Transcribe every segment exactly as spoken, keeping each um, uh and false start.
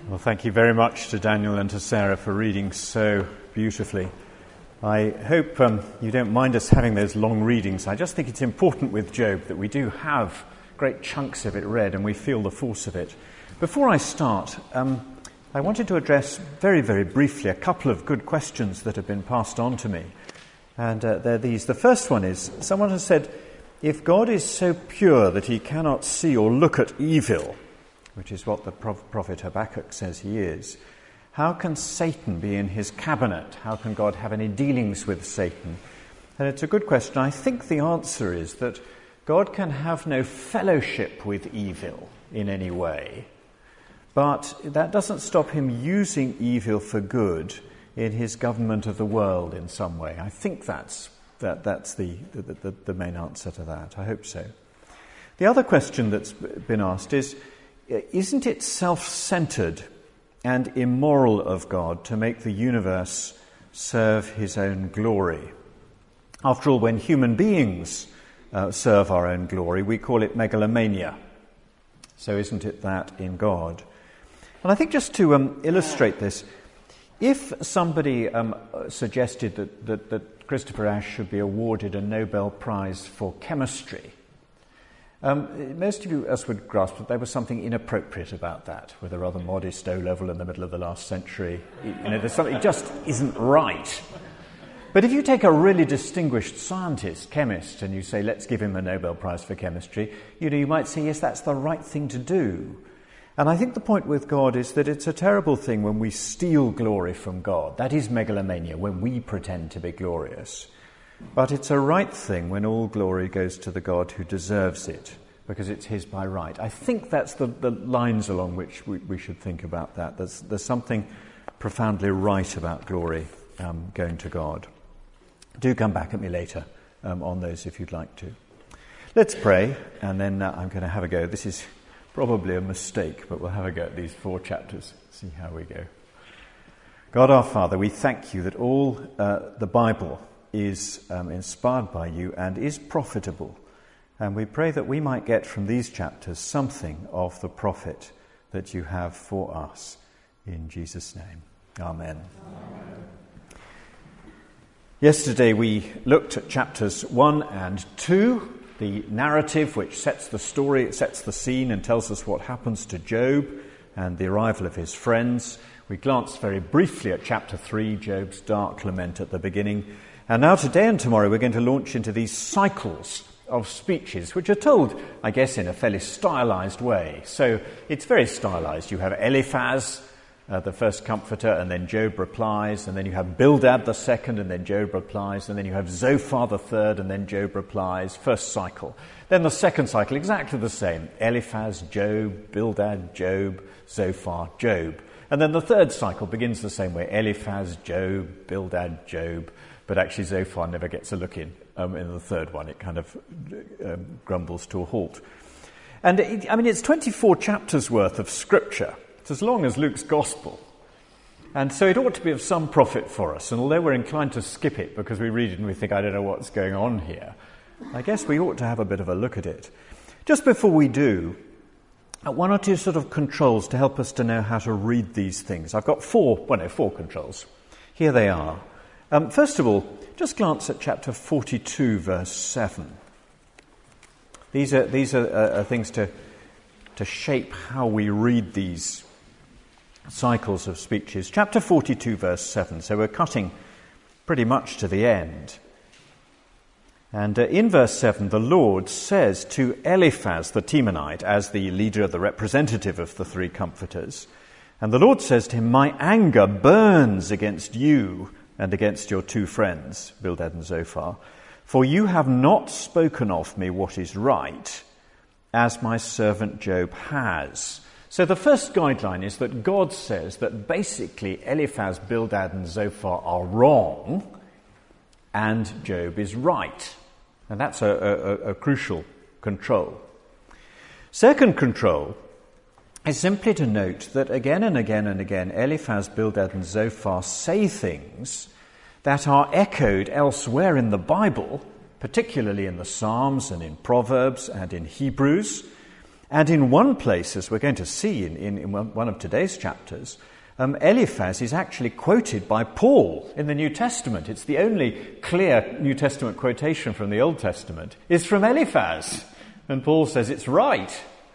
Well, thank you very much to Daniel and to Sarah for reading so beautifully. I hope um, you don't mind us having those long readings. I just think it's important with Job that we do have great chunks of it read and we feel the force of it. Before I start, um, I wanted to address very, very briefly a couple of good questions that have been passed on to me. And uh, they're these. The first one is, someone has said, if God is so pure that he cannot see or look at evil, which is what the prophet Habakkuk says he is, how can Satan be in his cabinet? How can God have any dealings with Satan? And it's a good question. I think the answer is that God can have no fellowship with evil in any way, but that doesn't stop him using evil for good in his government of the world in some way. I think that's that, that's the, the, the, the main answer to that. I hope so. The other question that's been asked is, isn't it self-centered and immoral of God to make the universe serve his own glory? After all, when human beings uh, serve our own glory, we call it megalomania. So isn't it that in God? And I think just to um, illustrate this, if somebody um, suggested that, that, that Christopher Ashe should be awarded a Nobel Prize for chemistry, Um, most of you us would grasp that there was something inappropriate about that, with a rather modest O-level in the middle of the last century. You know, there's something it just isn't right. But if you take a really distinguished scientist, chemist, and you say, let's give him a Nobel Prize for chemistry, you know, you might say, yes, that's the right thing to do. And I think the point with God is that it's a terrible thing when we steal glory from God. That is megalomania, when we pretend to be glorious. But it's a right thing when all glory goes to the God who deserves it, because it's his by right. I think that's the, the lines along which we, we should think about that. There's, there's something profoundly right about glory um, going to God. Do come back at me later um, on those if you'd like to. Let's pray, and then uh, I'm going to have a go. This is probably a mistake, but we'll have a go at these four chapters, see how we go. God our Father, we thank you that all uh, the Bible is um, inspired by you and is profitable. And we pray that we might get from these chapters something of the profit that you have for us. In Jesus' name, amen. Amen. Yesterday we looked at chapters one and two, the narrative which sets the story, it sets the scene and tells us what happens to Job and the arrival of his friends. We glanced very briefly at chapter three, Job's dark lament at the beginning. And now today and tomorrow we're going to launch into these cycles of speeches, which are told, I guess, in a fairly stylized way. So it's very stylized. You have Eliphaz, uh, the first comforter, and then Job replies, and then you have Bildad the second, and then Job replies, and then you have Zophar the third, and then Job replies. First cycle. Then the second cycle, exactly the same. Eliphaz, Job, Bildad, Job, Zophar, Job. And then the third cycle begins the same way. Eliphaz, Job, Bildad, Job. But actually Zophar never gets a look in um, in the third one. It kind of um, grumbles to a halt. And, it, I mean, it's twenty-four chapters worth of scripture. It's as long as Luke's Gospel. And so it ought to be of some profit for us. And although we're inclined to skip it because we read it and we think, I don't know what's going on here, I guess we ought to have a bit of a look at it. Just before we do, one or two sort of controls to help us to know how to read these things. I've got four, well, no, four controls. Here they are. Um, first of all, just glance at chapter forty-two, verse seven. These are these are, uh, are things to to shape how we read these cycles of speeches. Chapter forty-two, verse seven. So we're cutting pretty much to the end. And uh, in verse seven, the Lord says to Eliphaz the Temanite, as the leader, the representative of the three comforters, and the Lord says to him, my anger burns against you and against your two friends, Bildad and Zophar, for you have not spoken of me what is right, as my servant Job has. So the first guideline is that God says that basically Eliphaz, Bildad and Zophar are wrong, and Job is right. And that's a, a, a crucial control. Second control is simply to note that again and again and again, Eliphaz, Bildad and Zophar say things that are echoed elsewhere in the Bible, particularly in the Psalms and in Proverbs and in Hebrews, And in one place, as we're going to see in, in, in one of today's chapters, um, Eliphaz is actually quoted by Paul in the New Testament. It's the only clear New Testament quotation from the Old Testament is from Eliphaz. And Paul says it's right.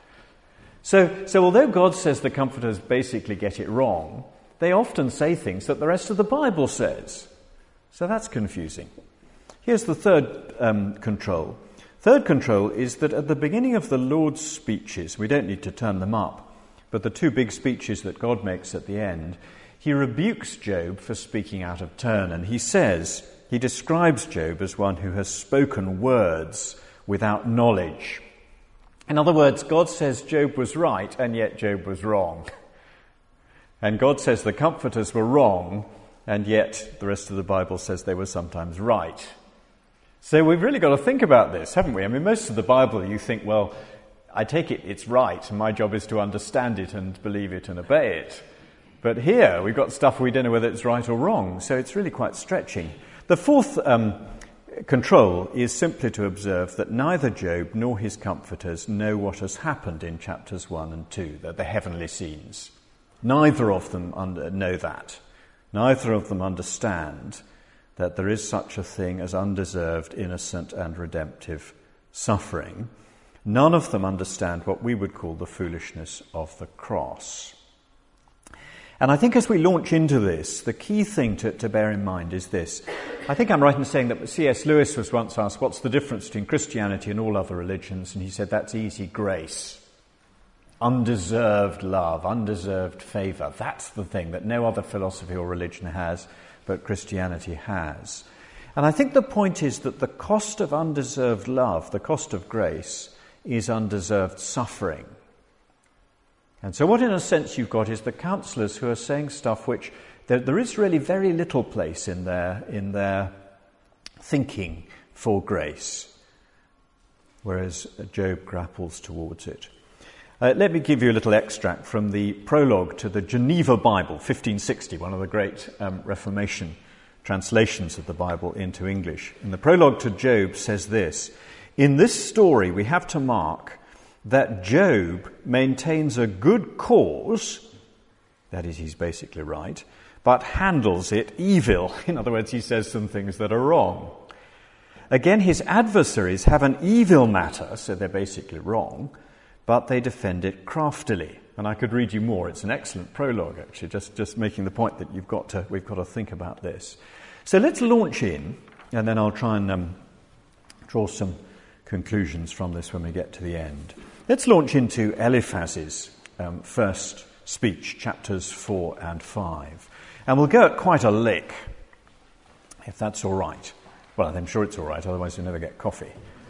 So, so although God says the comforters basically get it wrong, they often say things that the rest of the Bible says. So that's confusing. Here's the third um, control. Third control is that at the beginning of the Lord's speeches, we don't need to turn them up, but the two big speeches that God makes at the end, he rebukes Job for speaking out of turn, and he says, he describes Job as one who has spoken words without knowledge. In other words, God says Job was right, and yet Job was wrong. And God says the comforters were wrong, and yet the rest of the Bible says they were sometimes right. So we've really got to think about this, haven't we? I mean, most of the Bible you think, well, I take it it's right, and my job is to understand it and believe it and obey it. But here we've got stuff we don't know whether it's right or wrong, so it's really quite stretching. The fourth um, control is simply to observe that neither Job nor his comforters know what has happened in chapters one and two, the, the heavenly scenes. Neither of them under, know that. Neither of them understand that there is such a thing as undeserved, innocent, and redemptive suffering. None of them understand what we would call the foolishness of the cross. And I think as we launch into this, the key thing to, to bear in mind is this. I think I'm right in saying that C S Lewis was once asked, what's the difference between Christianity and all other religions? And he said, that's easy grace. Undeserved love, undeserved favour. That's the thing that no other philosophy or religion has, but Christianity has. And I think the point is that the cost of undeserved love, the cost of grace, is undeserved suffering. And so what in a sense you've got is the counsellors who are saying stuff which there, there is really very little place in their, in their thinking for grace, whereas Job grapples towards it. Uh, let me give you a little extract from the prologue to the Geneva Bible, fifteen sixty, one of the great um, Reformation translations of the Bible into English. And the prologue to Job says this: in this story we have to mark that Job maintains a good cause, that is, he's basically right, but handles it evil. In other words, he says some things that are wrong. Again, his adversaries have an evil matter, so they're basically wrong, but they defend it craftily. And I could read you more. It's an excellent prologue, actually, just, just making the point that you've got to, we've got to think about this. So let's launch in, and then I'll try and um, draw some conclusions from this when we get to the end. Let's launch into Eliphaz's um, first speech, chapters four and five. And we'll go at quite a lick, if that's all right. Well, I'm sure it's all right, otherwise you'll never get coffee.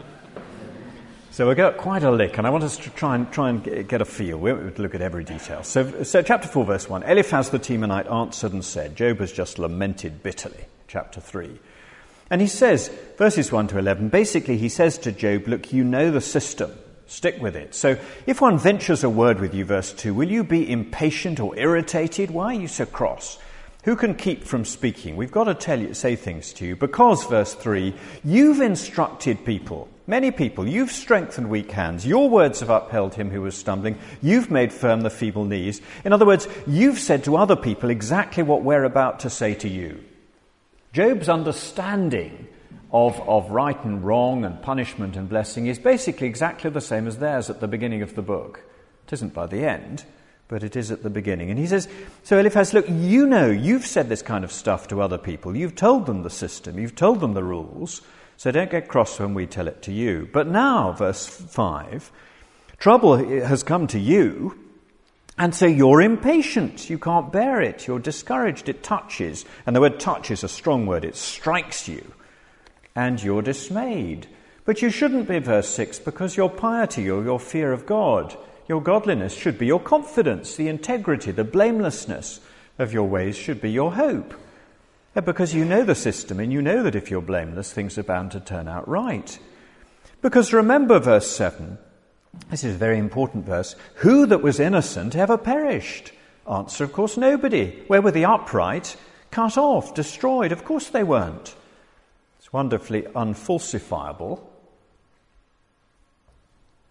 So we'll go at quite a lick, and I want us to try and try and get a feel. We won't look at every detail. So, so chapter four, verse one. Eliphaz the Temanite answered and said, Job has just lamented bitterly. Chapter three. And he says, verses one to eleven, basically he says to Job, look, you know the system. Stick with it. So if one ventures a word with you, verse two, will you be impatient or irritated? Why are you so cross? Who can keep from speaking? We've got to tell you, say things to you, because, verse three, you've instructed people, many people, you've strengthened weak hands, your words have upheld him who was stumbling, you've made firm the feeble knees. In other words, you've said to other people exactly what we're about to say to you. Job's understanding of, of right and wrong and punishment and blessing is basically exactly the same as theirs at the beginning of the book. It isn't by the end, but it is at the beginning. And he says, so Eliphaz, look, you know, you've said this kind of stuff to other people. You've told them the system. You've told them the rules. So don't get cross when we tell it to you. But now, verse five, trouble has come to you, and so you're impatient. You can't bear it. You're discouraged. It touches. And the word touch is a strong word. It strikes you. And you're dismayed. But you shouldn't be, verse six, because your piety or your fear of God, your godliness should be your confidence. The integrity, the blamelessness of your ways should be your hope. Because you know the system, and you know that if you're blameless, things are bound to turn out right. Because remember verse seven, this is a very important verse, who that was innocent ever perished? Answer, of course, nobody. Where were the upright? Cut off, destroyed. Of course they weren't. It's wonderfully unfalsifiable.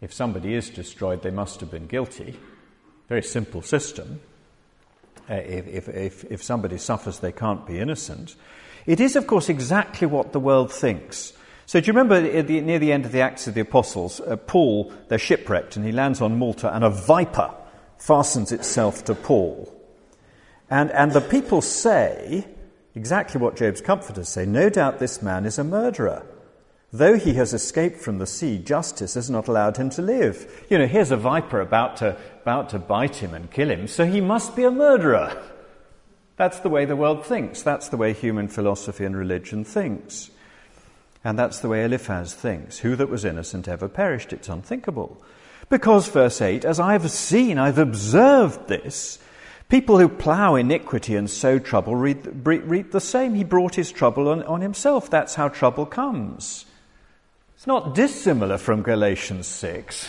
If somebody is destroyed, they must have been guilty. Very simple system. Uh, if, if, if, if somebody suffers, they can't be innocent. It is, of course, exactly what the world thinks. So do you remember at the, near the end of the Acts of the Apostles, uh, Paul, they're shipwrecked, and he lands on Malta, and a viper fastens itself to Paul. And, and the people say exactly what Job's comforters say: no doubt this man is a murderer. Though he has escaped from the sea, justice has not allowed him to live. You know, here's a viper about to, about to bite him and kill him, so he must be a murderer. That's the way the world thinks. That's the way human philosophy and religion thinks. And that's the way Eliphaz thinks. Who that was innocent ever perished? It's unthinkable. Because, verse eight, as I've seen, I've observed this, people who plough iniquity and sow trouble reap, reap the same. He brought his trouble on, on himself. That's how trouble comes. It's not dissimilar from Galatians six.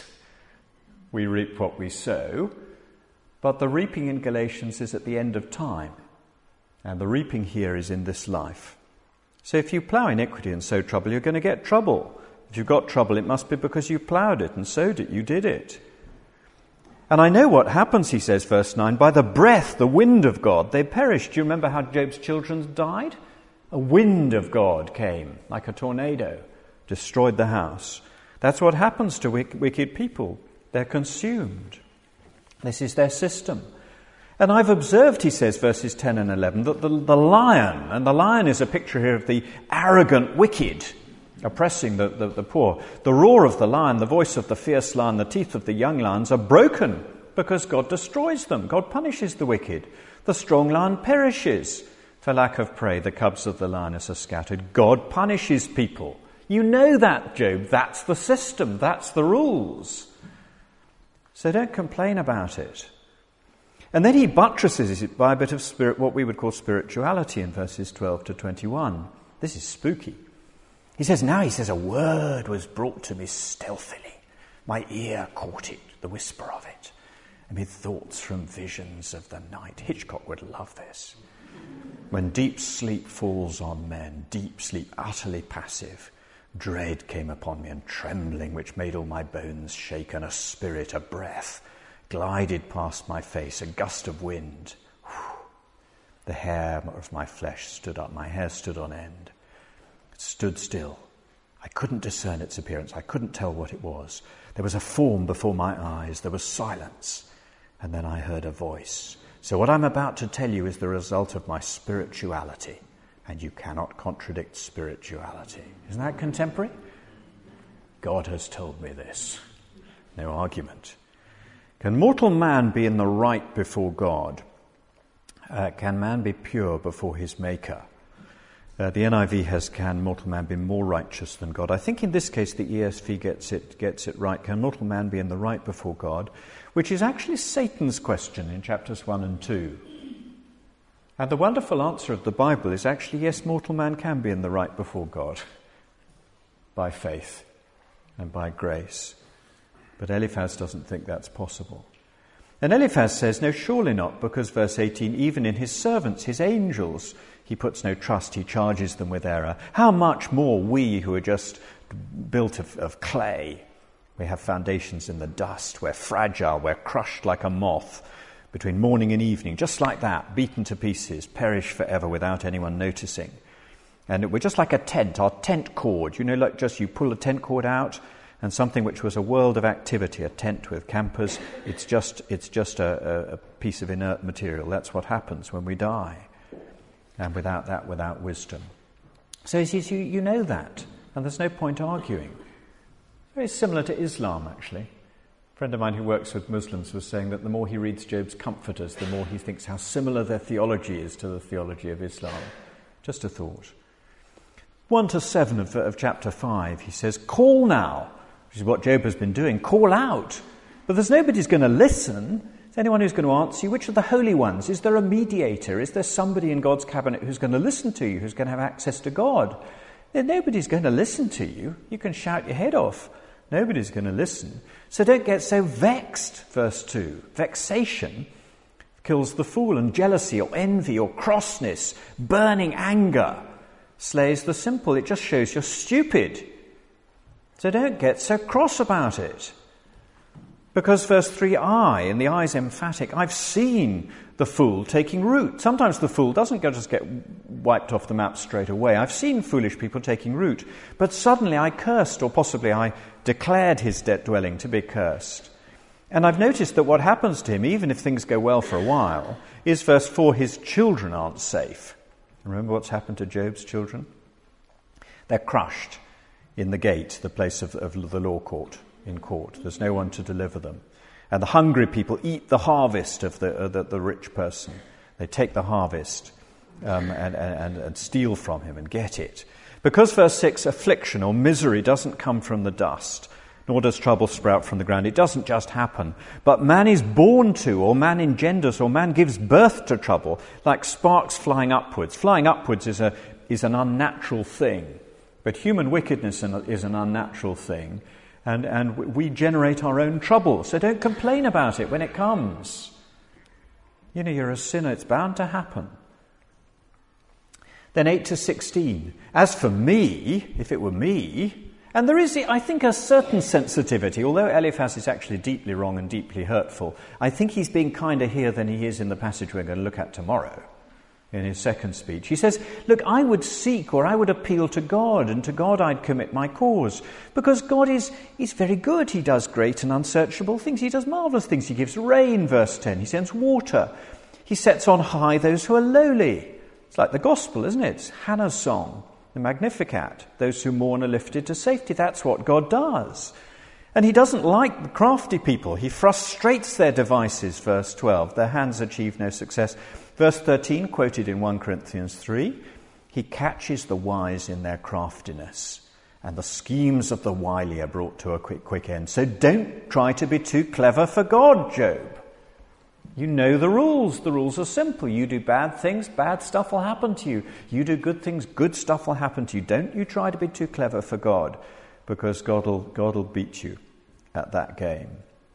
We reap what we sow. But the reaping in Galatians is at the end of time. And the reaping here is in this life. So if you plough iniquity and sow trouble, you're going to get trouble. If you've got trouble, it must be because you ploughed it and sowed it. You did it. And I know what happens, he says, verse nine, by the breath, the wind of God, they perished. Do you remember how Job's children died? A wind of God came, like a tornado, destroyed the house. That's what happens to wicked people. They're consumed. This is their system. And I've observed, he says, verses ten and eleven, that the, the lion, and the lion is a picture here of the arrogant wicked, oppressing the, the, the poor. The roar of the lion, the voice of the fierce lion, the teeth of the young lions are broken because God destroys them. God punishes the wicked. The strong lion perishes. For lack of prey, the cubs of the lioness are scattered. God punishes people. You know that, Job. That's the system. That's the rules. So don't complain about it. And then he buttresses it by a bit of spirit, what we would call spirituality, in verses twelve to twenty-one. This is spooky. He says, now he says, a word was brought to me stealthily. My ear caught it, the whisper of it, amid thoughts from visions of the night. Hitchcock would love this. When deep sleep falls on men, deep sleep, utterly passive, dread came upon me, and trembling which made all my bones shake, and a spirit, a breath, glided past my face, a gust of wind. Whew. The hair of my flesh stood up, my hair stood on end. It stood still. I couldn't discern its appearance. I couldn't tell what it was. There was a form before my eyes. There was silence. And then I heard a voice. So what I'm about to tell you is the result of my spirituality. And you cannot contradict spirituality. Isn't that contemporary? God has told me this. No argument. Can mortal man be in the right before God? Uh, can man be pure before his Maker? Uh, the N I V has, can mortal man be more righteous than God? I think in this case the E S V gets it, gets it right. Can mortal man be in the right before God? Which is actually Satan's question in chapters one and two. And the wonderful answer of the Bible is actually, yes, mortal man can be in the right before God. By faith and by grace. But Eliphaz doesn't think that's possible. And Eliphaz says, no, surely not, because verse eighteen, even in his servants, his angels, he puts no trust, he charges them with error. How much more we who are just built of, of clay? We have foundations in the dust, we're fragile, we're crushed like a moth between morning and evening, just like that, beaten to pieces, perish forever without anyone noticing. And we're just like a tent, our tent cord, you know, like just you pull a tent cord out, and something which was a world of activity, a tent with campers, it's just it's just a, a piece of inert material. That's what happens when we die. And without that, without wisdom. So he says, you, you know that, and there's no point arguing. Very similar to Islam, actually. A friend of mine who works with Muslims was saying that the more he reads Job's comforters, the more he thinks how similar their theology is to the theology of Islam. Just a thought. one to seven of, of chapter five, he says, call now, which is what Job has been doing, call out. But there's nobody who's going to listen. Is anyone who's going to answer you? Which are the holy ones? Is there a mediator? Is there somebody in God's cabinet who's going to listen to you, who's going to have access to God? Then nobody's going to listen to you. You can shout your head off. Nobody's going to listen. So don't get so vexed, verse two. Vexation kills the fool, and jealousy or envy or crossness, burning anger, slays the simple. It just shows you're stupid. So don't get so cross about it. Because verse three, I, and the I is emphatic, I've seen the fool taking root. Sometimes the fool doesn't just get wiped off the map straight away. I've seen foolish people taking root. But suddenly I cursed, or possibly I declared his debt dwelling to be cursed. And I've noticed that what happens to him, even if things go well for a while, is verse four, his children aren't safe. Remember what's happened to Job's children? They're crushed in the gate, the place of, of the law court, in court. There's no one to deliver them. And the hungry people eat the harvest of the, uh, the, the rich person. They take the harvest um, and, and, and steal from him and get it. Because verse six, affliction or misery doesn't come from the dust, nor does trouble sprout from the ground. It doesn't just happen. But man is born to, or man engenders, or man gives birth to trouble, like sparks flying upwards. Flying upwards is a is an unnatural thing. But human wickedness is an unnatural thing. And, and we generate our own trouble. So don't complain about it when it comes. You know, you're a sinner. It's bound to happen. Then eight to sixteen. As for me, if it were me, and there is, I think, a certain sensitivity, although Eliphaz is actually deeply wrong and deeply hurtful, I think he's being kinder here than he is in the passage we're going to look at tomorrow, in his second speech. He says, look, I would seek or I would appeal to God, and to God I'd commit my cause, because God is, is very good. He does great and unsearchable things. He does marvelous things. He gives rain, verse ten. He sends water. He sets on high those who are lowly. It's like the gospel, isn't it? It's Hannah's song, the Magnificat. Those who mourn are lifted to safety. That's what God does. And he doesn't like the crafty people. He frustrates their devices, verse twelve. Their hands achieve no success. Verse thirteen, quoted in First Corinthians three, he catches the wise in their craftiness, and the schemes of the wily are brought to a quick, quick end. So don't try to be too clever for God, Job. You know the rules. The rules are simple. You do bad things, bad stuff will happen to you. You do good things, good stuff will happen to you. Don't you try to be too clever for God, because God will, God will beat you at that game.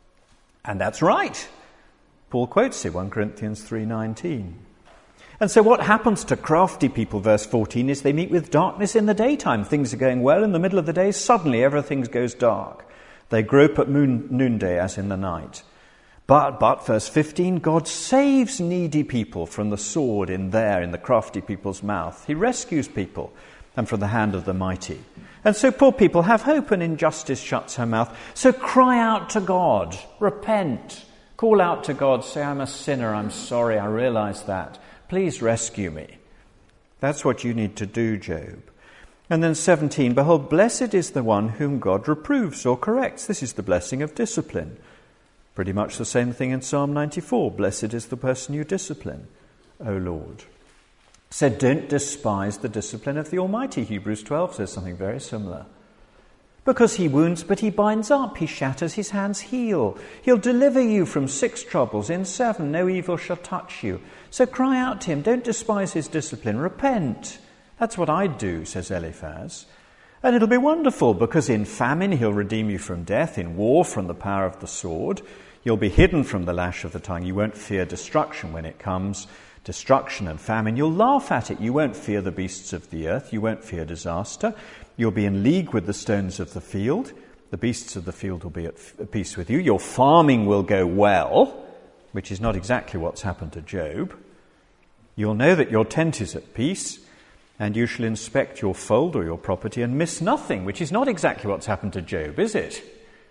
And that's right. Paul quotes it, First Corinthians three nineteen. And so what happens to crafty people, verse fourteen, is they meet with darkness in the daytime. Things are going well. In the middle of the day, suddenly everything goes dark. They grope at moon, noonday as in the night. But, but, verse fifteen, God saves needy people from the sword in there, in the crafty people's mouth. He rescues people and from the hand of the mighty. And so poor people have hope, and injustice shuts her mouth. So cry out to God. Repent. Call out to God. Say, I'm a sinner. I'm sorry. I realize that. Please rescue me. That's what you need to do, Job. And then seventeen, behold, blessed is the one whom God reproves or corrects. This is the blessing of discipline. Pretty much the same thing in Psalm ninety-four. Blessed is the person you discipline, O Lord. So don't despise the discipline of the Almighty. Hebrews twelve says something very similar. Because he wounds, but he binds up. He shatters, his hands heal. He'll deliver you from six troubles. In seven, no evil shall touch you. So cry out to him. Don't despise his discipline. Repent. That's what I'd do, says Eliphaz. And it'll be wonderful, because in famine he'll redeem you from death, in war from the power of the sword. You'll be hidden from the lash of the tongue. You won't fear destruction when it comes, destruction and famine. You'll laugh at it. You won't fear the beasts of the earth. You won't fear disaster. You'll be in league with the stones of the field. The beasts of the field will be at peace with you. Your farming will go well, which is not exactly what's happened to Job. You'll know that your tent is at peace, and you shall inspect your fold or your property and miss nothing, which is not exactly what's happened to Job, is it?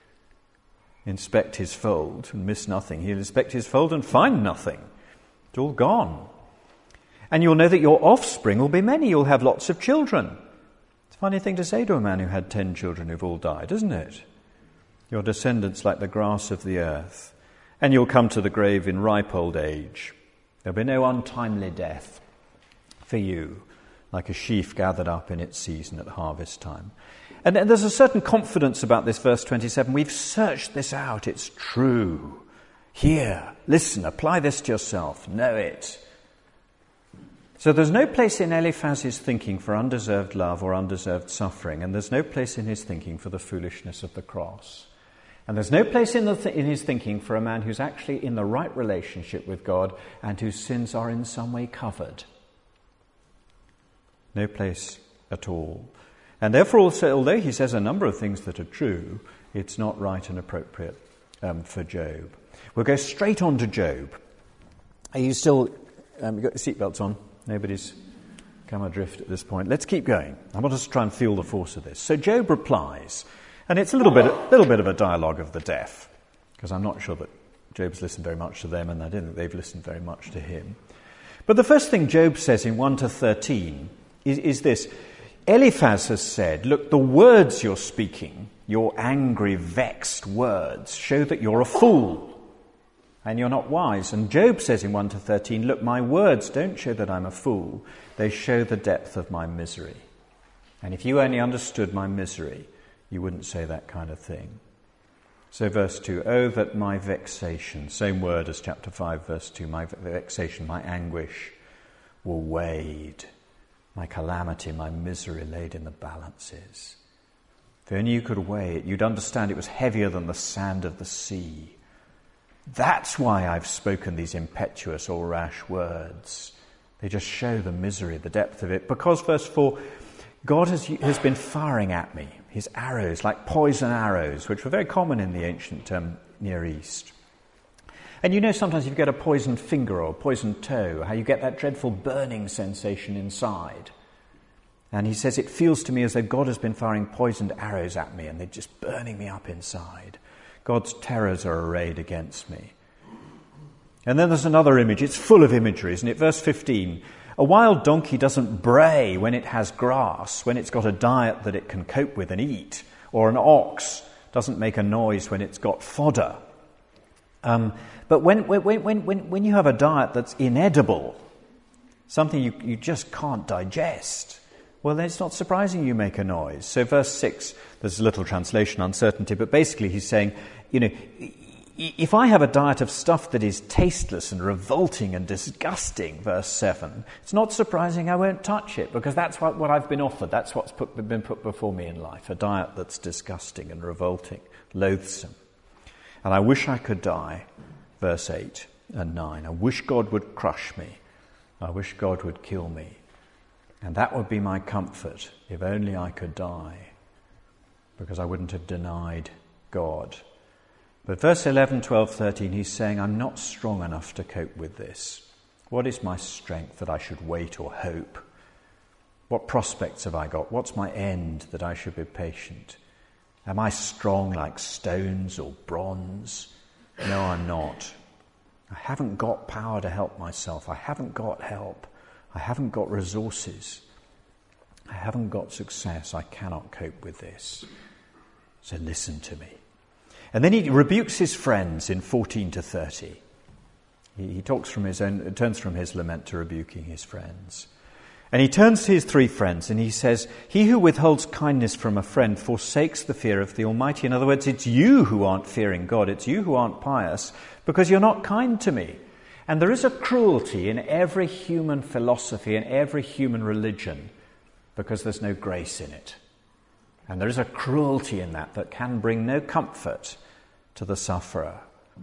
Inspect his fold and miss nothing. He'll inspect his fold and find nothing. It's all gone. And you'll know that your offspring will be many. You'll have lots of children. It's a funny thing to say to a man who had ten children who've all died, isn't it? Your descendants like the grass of the earth. And you'll come to the grave in ripe old age. There'll be no untimely death for you, like a sheaf gathered up in its season at harvest time. And there's a certain confidence about this verse twenty-seven. We've searched this out. It's true. Here, listen, apply this to yourself. Know it. So there's no place in Eliphaz's thinking for undeserved love or undeserved suffering, and there's no place in his thinking for the foolishness of the cross. And there's no place in, the th- in his thinking for a man who's actually in the right relationship with God and whose sins are in some way covered. No place at all. And therefore, also, although he says a number of things that are true, it's not right and appropriate um, for Job. We'll go straight on to Job. Are you still, um, you've got your seatbelts on? Nobody's come adrift at this point. Let's keep going. I want us to try and feel the force of this. So Job replies, and it's a little bit, a little bit of a dialogue of the deaf, because I'm not sure that Job's listened very much to them, and I don't think they've listened very much to him. But the first thing Job says in one to thirteen is, is this. Eliphaz has said, look, the words you're speaking, your angry, vexed words, show that you're a fool and you're not wise. And Job says in one to thirteen, look, my words don't show that I'm a fool. They show the depth of my misery. And if you only understood my misery, you wouldn't say that kind of thing. So verse two, oh, that my vexation, same word as chapter five, verse two, my vexation, my anguish were weighed, my calamity, my misery laid in the balances. If only you could weigh it, you'd understand it was heavier than the sand of the sea. That's why I've spoken these impetuous or rash words. They just show the misery, the depth of it. Because, verse four, God has, has been firing at me, his arrows, like poison arrows, which were very common in the ancient um, Near East. And you know sometimes if you get a poisoned finger or a poisoned toe, how you get that dreadful burning sensation inside. And he says, it feels to me as though God has been firing poisoned arrows at me and they're just burning me up inside. God's terrors are arrayed against me. And then there's another image. It's full of imagery, isn't it? Verse fifteen. A wild donkey doesn't bray when it has grass, when it's got a diet that it can cope with and eat. Or an ox doesn't make a noise when it's got fodder. Um, but when, when, when, when, when you have a diet that's inedible, something you, you just can't digest, well, then it's not surprising you make a noise. So verse six, there's a little translation uncertainty, but basically he's saying, you know, if I have a diet of stuff that is tasteless and revolting and disgusting, verse seven, it's not surprising I won't touch it, because that's what, what I've been offered. That's what's put, been put before me in life, a diet that's disgusting and revolting, loathsome. And I wish I could die, verse eight and nine. I wish God would crush me. I wish God would kill me. And that would be my comfort, if only I could die, because I wouldn't have denied God. But verse eleven, twelve, thirteen, he's saying, I'm not strong enough to cope with this. What is my strength that I should wait or hope? What prospects have I got? What's my end that I should be patient? Am I strong like stones or bronze? No, I'm not. I haven't got power to help myself. I haven't got help. I haven't got resources. I haven't got success. I cannot cope with this. So listen to me. And then he rebukes his friends in fourteen to thirty. He, he talks from his own, turns from his lament to rebuking his friends. And he turns to his three friends and he says, he who withholds kindness from a friend forsakes the fear of the Almighty. In other words, it's you who aren't fearing God. It's you who aren't pious because you're not kind to me. And there is a cruelty in every human philosophy and every human religion because there's no grace in it. And there is a cruelty in that that can bring no comfort to the sufferer.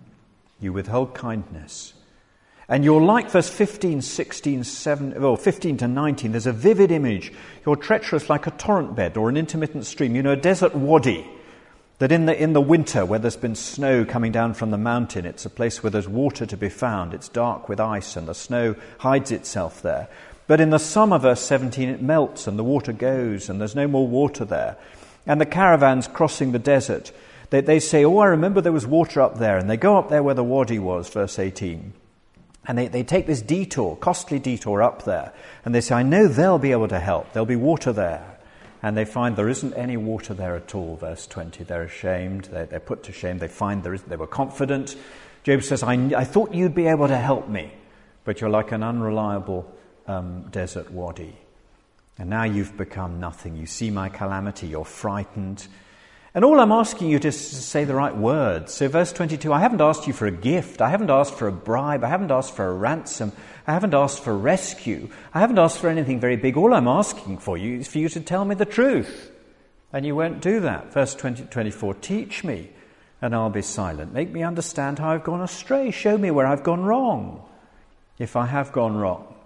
You withhold kindness. And you're like verse fifteen, sixteen, seventeen, well, fifteen to nineteen. There's a vivid image. You're treacherous like a torrent bed or an intermittent stream. You know, a desert wadi. That in the in the winter, where there's been snow coming down from the mountain, it's a place where there's water to be found. It's dark with ice and the snow hides itself there. But in the summer, verse seventeen, it melts and the water goes and there's no more water there. And the caravans crossing the desert, they, they say, oh, I remember there was water up there. And they go up there where the wadi was, verse eighteen. And they, they take this detour, costly detour up there. And they say, I know they'll be able to help. There'll be water there. And they find there isn't any water there at all, verse twenty. They're ashamed. They're, they're put to shame. They find there is. They were confident. Job says, I, I thought you'd be able to help me, but you're like an unreliable um, desert wadi. And now you've become nothing. You see my calamity. You're frightened. And all I'm asking you is to say the right words. So verse twenty-two, I haven't asked you for a gift. I haven't asked for a bribe. I haven't asked for a ransom. I haven't asked for rescue. I haven't asked for anything very big. All I'm asking for you is for you to tell me the truth. And you won't do that. Verse twenty, twenty-four, teach me and I'll be silent. Make me understand how I've gone astray. Show me where I've gone wrong, if I have gone wrong.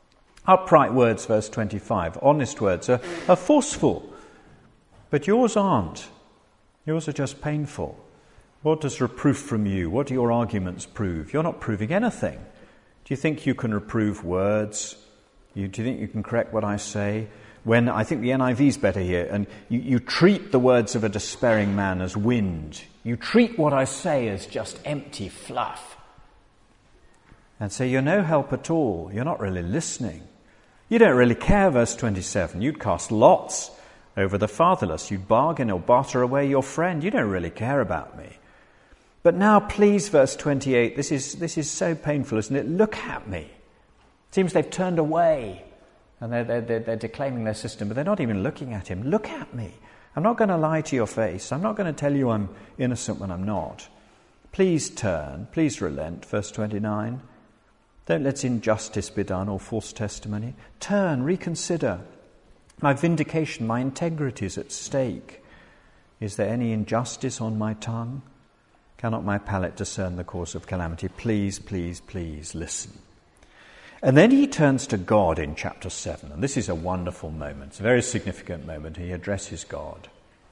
Upright words, verse twenty-five, honest words are, are forceful, but yours aren't. Yours are just painful. What does reproof from you? What do your arguments prove? You're not proving anything. Do you think you can reprove words? You, do you think you can correct what I say? When I think the N I V's better here, and you, you treat the words of a despairing man as wind. You treat what I say as just empty fluff. And so you're no help at all. You're not really listening. You don't really care, verse twenty-seven. You'd cast lots over the fatherless. You'd bargain or barter away your friend. You don't really care about me. But now, please, verse twenty-eight, this is this is so painful, isn't it? Look at me. It seems they've turned away and they're, they're, they're declaiming their system, but they're not even looking at him. Look at me. I'm not going to lie to your face. I'm not going to tell you I'm innocent when I'm not. Please turn. Please relent. Verse twenty-nine. Don't let injustice be done or false testimony. Turn, reconsider. My vindication, my integrity is at stake. Is there any injustice on my tongue? Cannot my palate discern the cause of calamity? Please, please, please listen. And then he turns to God in chapter seven. And this is a wonderful moment. It's a very significant moment. He addresses God.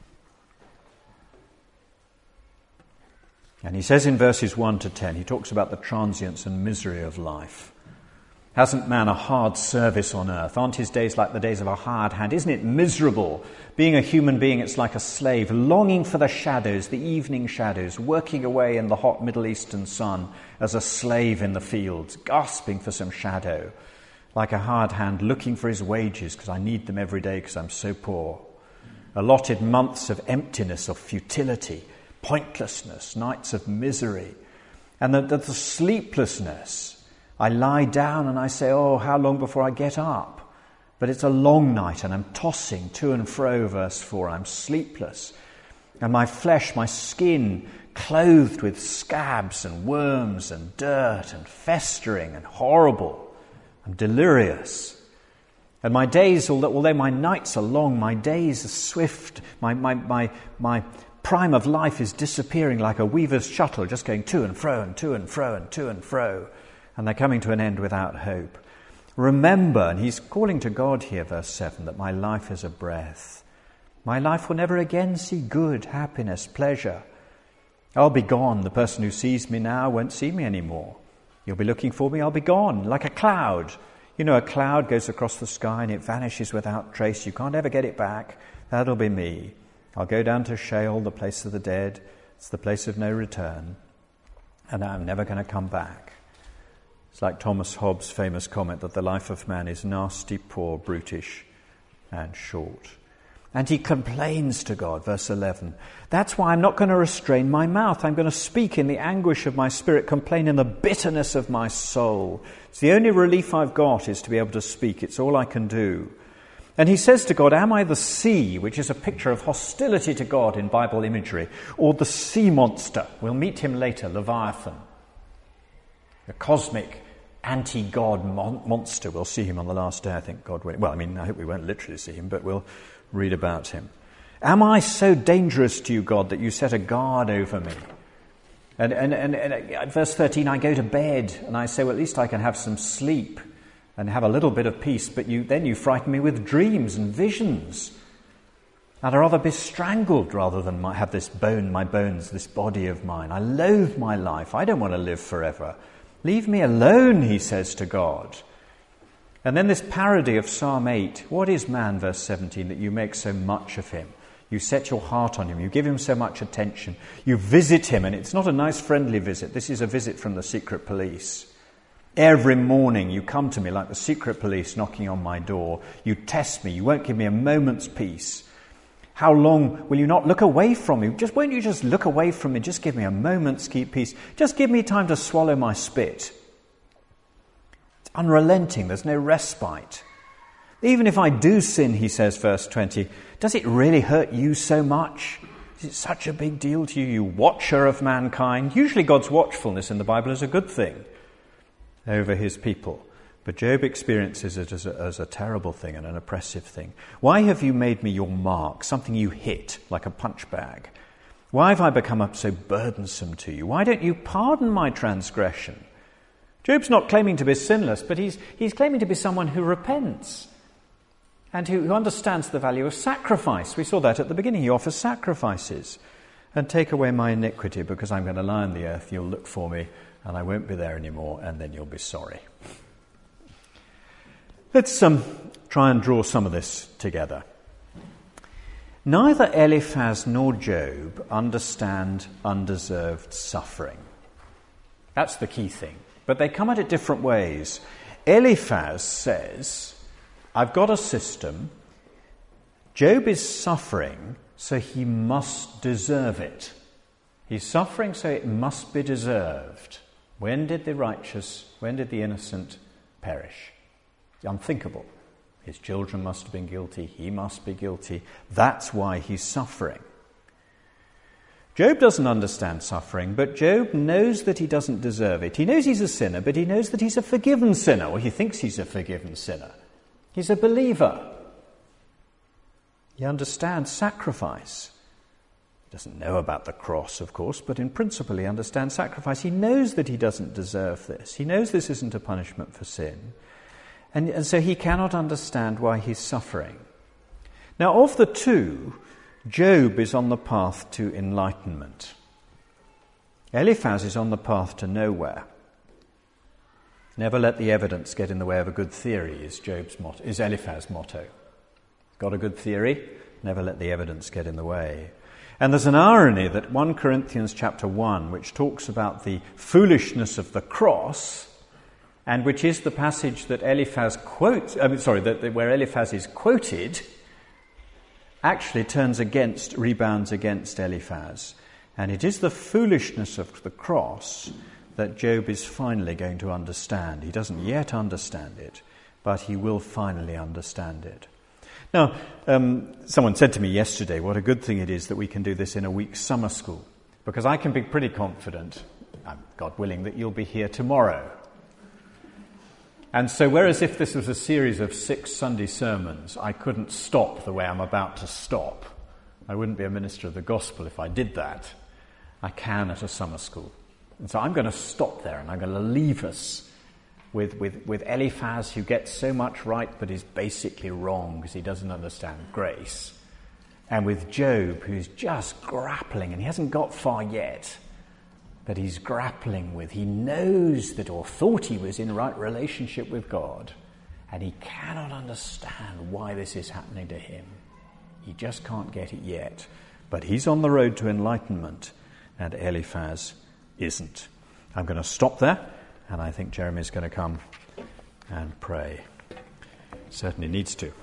And he says in verses one to ten, he talks about the transience and misery of life. Hasn't man a hard service on earth? Aren't his days like the days of a hired hand? Isn't it miserable? Being a human being, it's like a slave, longing for the shadows, the evening shadows, working away in the hot Middle Eastern sun as a slave in the fields, gasping for some shadow, like a hired hand looking for his wages because I need them every day because I'm so poor. Allotted months of emptiness, of futility, pointlessness, nights of misery, and the, the, the sleeplessness. I lie down and I say, oh, how long before I get up? But it's a long night and I'm tossing to and fro, verse four. I'm sleepless. And my flesh, my skin, clothed with scabs and worms and dirt and festering and horrible. I'm delirious. And my days, although, although my nights are long, my days are swift. My, my, my, my prime of life is disappearing like a weaver's shuttle, just going to and fro and to and fro and to and fro. And they're coming to an end without hope. Remember, and he's calling to God here, verse seven, that my life is a breath. My life will never again see good, happiness, pleasure. I'll be gone. The person who sees me now won't see me anymore. You'll be looking for me, I'll be gone, like a cloud. You know, a cloud goes across the sky and it vanishes without trace. You can't ever get it back. That'll be me. I'll go down to Sheol, the place of the dead. It's the place of no return. And I'm never going to come back. It's like Thomas Hobbes' famous comment that the life of man is nasty, poor, brutish, and short. And he complains to God, verse eleven. That's why I'm not going to restrain my mouth. I'm going to speak in the anguish of my spirit, complain in the bitterness of my soul. It's the only relief I've got is to be able to speak. It's all I can do. And he says to God, am I the sea, which is a picture of hostility to God in Bible imagery, or the sea monster? We'll meet him later, Leviathan. A cosmic anti-God mon- monster. We'll see him on the last day, I think, God willing. Well, I mean, I hope we won't literally see him, but we'll read about him. Am I so dangerous to you, God, that you set a guard over me? And, and, and, and at verse thirteen, I go to bed, and I say, well, at least I can have some sleep and have a little bit of peace, but you then you frighten me with dreams and visions. I'd rather be strangled rather than my, have this bone, my bones, this body of mine. I loathe my life. I don't want to live forever. Leave me alone, he says to God. And then this parody of Psalm eight. What is man, verse seventeen, that you make so much of him? You set your heart on him. You give him so much attention. You visit him, and it's not a nice friendly visit. This is a visit from the secret police. Every morning you come to me like the secret police knocking on my door. You test me. You won't give me a moment's peace. How long will you not look away from me? Just won't you just look away from me? Just give me a moment's peace. Just give me time to swallow my spit. It's unrelenting. There's no respite. Even if I do sin, he says, verse twenty, does it really hurt you so much? Is it such a big deal to you, you watcher of mankind? Usually God's watchfulness in the Bible is a good thing over his people. But Job experiences it as a, as a terrible thing and an oppressive thing. Why have you made me your mark, something you hit like a punch bag? Why have I become up so burdensome to you? Why don't you pardon my transgression? Job's not claiming to be sinless, but he's, he's claiming to be someone who repents and who, who understands the value of sacrifice. We saw that at the beginning. He offers sacrifices. and take away my iniquity, because I'm going to lie on the earth, you'll look for me, and I won't be there anymore, and then you'll be sorry. Let's um, try and draw some of this together. Neither Eliphaz nor Job understand undeserved suffering. That's the key thing. But they come at it different ways. Eliphaz says, I've got a system. Job is suffering, so he must deserve it. He's suffering, so it must be deserved. When did the righteous, when did the innocent perish? Unthinkable. His children must have been guilty. He must be guilty. That's why he's suffering. Job doesn't understand suffering, but Job knows that he doesn't deserve it. He knows he's a sinner, but he knows that he's a forgiven sinner, or he thinks he's a forgiven sinner. He's a believer. He understands sacrifice. He doesn't know about the cross, of course, but in principle he understands sacrifice. He knows that he doesn't deserve this. He knows this isn't a punishment for sin. And, and so he cannot understand why he's suffering. Now, of the two, Job is on the path to enlightenment. Eliphaz is on the path to nowhere. Never let the evidence get in the way of a good theory is Job's motto, is Eliphaz's motto. Got a good theory? Never let the evidence get in the way. And there's an irony that First Corinthians chapter one, which talks about the foolishness of the cross, and which is the passage that Eliphaz quotes, I mean, sorry, that, that where Eliphaz is quoted, actually turns against, rebounds against Eliphaz. And it is the foolishness of the cross that Job is finally going to understand. He doesn't yet understand it, but he will finally understand it. Now, um, someone said to me yesterday what a good thing it is that we can do this in a week's summer school, because I can be pretty confident, God willing, that you'll be here tomorrow. And so whereas if this was a series of six Sunday sermons, I couldn't stop the way I'm about to stop. I wouldn't be a minister of the gospel if I did that. I can at a summer school. And so I'm going to stop there, and I'm going to leave us with, with, with Eliphaz, who gets so much right but is basically wrong because he doesn't understand grace. And with Job, who's just grappling, and he hasn't got far yet, that he's grappling with. He knows that, or thought he was in right relationship with God, and he cannot understand why this is happening to him. He just can't get it yet. But he's on the road to enlightenment, and Eliphaz isn't. I'm going to stop there, and I think Jeremy's going to come and pray. Certainly needs to.